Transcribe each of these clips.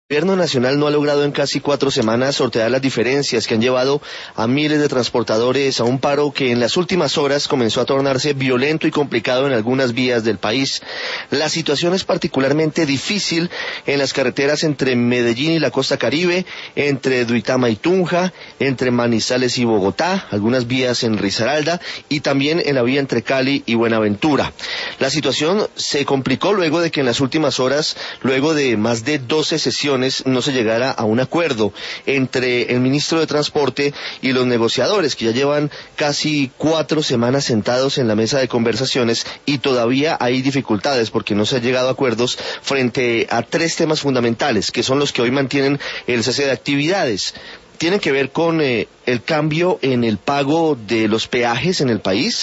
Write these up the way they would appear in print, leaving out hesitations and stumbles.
El gobierno nacional no ha logrado en casi 4 semanas sortear las diferencias que han llevado a miles de transportadores a un paro que en las últimas horas comenzó a tornarse violento y complicado en algunas vías del país. La situación es particularmente difícil en las carreteras entre Medellín y la costa Caribe, entre Duitama y Tunja, entre Manizales y Bogotá, algunas vías en Risaralda y también en la vía entre Cali y Buenaventura. La situación se complicó luego de que en las últimas horas, luego de más de 12 sesiones, no se llegara a un acuerdo entre el ministro de Transporte y los negociadores, que ya llevan casi 4 semanas sentados en la mesa de conversaciones y todavía hay dificultades porque no se ha llegado a acuerdos frente a 3 temas fundamentales, que son los que hoy mantienen el cese de actividades. Tiene que ver con el cambio en el pago de los peajes en el país,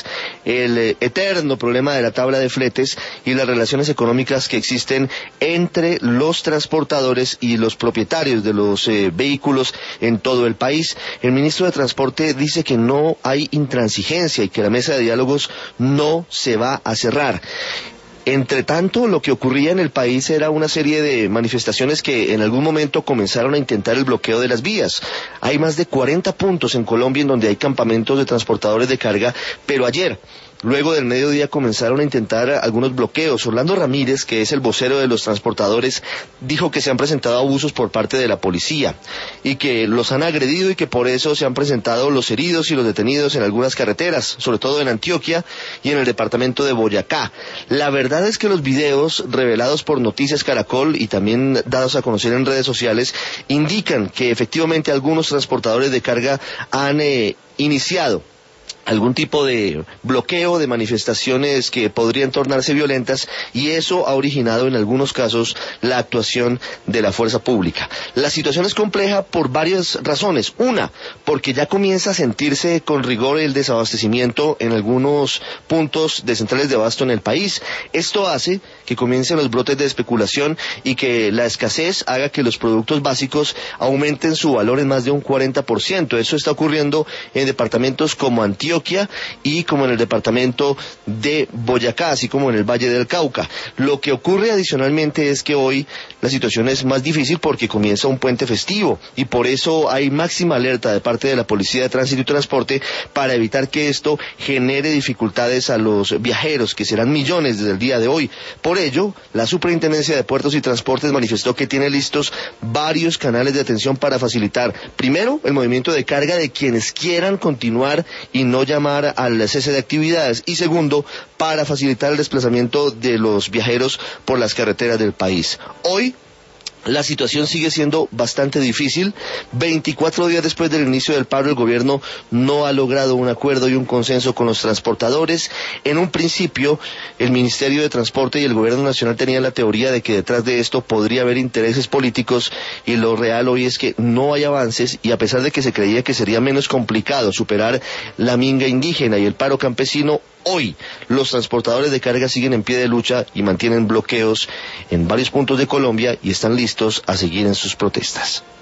el eterno problema de la tabla de fletes y las relaciones económicas que existen entre los transportadores y los propietarios de los vehículos en todo el país. El ministro de Transporte dice que no hay intransigencia y que la mesa de diálogos no se va a cerrar. Entre tanto, lo que ocurría en el país era una serie de manifestaciones que en algún momento comenzaron a intentar el bloqueo de las vías. Hay más de 40 puntos en Colombia en donde hay campamentos de transportadores de carga, pero ayer, luego del mediodía, comenzaron a intentar algunos bloqueos. Orlando Ramírez, que es el vocero de los transportadores, dijo que se han presentado abusos por parte de la policía y que los han agredido y que por eso se han presentado los heridos y los detenidos en algunas carreteras, sobre todo en Antioquia y en el departamento de Boyacá. La verdad es que los videos revelados por Noticias Caracol y también dados a conocer en redes sociales indican que efectivamente algunos transportadores de carga han iniciado algún tipo de bloqueo, de manifestaciones que podrían tornarse violentas, y eso ha originado en algunos casos la actuación de la fuerza pública. La situación es compleja por varias razones. Una, porque ya comienza a sentirse con rigor el desabastecimiento en algunos puntos de centrales de abasto en el país. Esto hace que comiencen los brotes de especulación y que la escasez haga que los productos básicos aumenten su valor en más de un 40%. Eso está ocurriendo en departamentos como Antioquia y como en el departamento de Boyacá, así como en el Valle del Cauca. Lo que ocurre adicionalmente es que hoy la situación es más difícil porque comienza un puente festivo y por eso hay máxima alerta de parte de la Policía de Tránsito y Transporte para evitar que esto genere dificultades a los viajeros, que serán millones desde el día de hoy. Por ello, la Superintendencia de Puertos y Transportes manifestó que tiene listos varios canales de atención para facilitar, primero, el movimiento de carga de quienes quieran continuar y no llamar al cese de actividades, y segundo, para facilitar el desplazamiento de los viajeros por las carreteras del país. Hoy la situación sigue siendo bastante difícil. 24 días después del inicio del paro, el gobierno no ha logrado un acuerdo y un consenso con los transportadores. En un principio, el Ministerio de Transporte y el Gobierno Nacional tenían la teoría de que detrás de esto podría haber intereses políticos, y lo real hoy es que no hay avances, y a pesar de que se creía que sería menos complicado superar la minga indígena y el paro campesino, hoy los transportadores de carga siguen en pie de lucha y mantienen bloqueos en varios puntos de Colombia y están listos a seguir en sus protestas.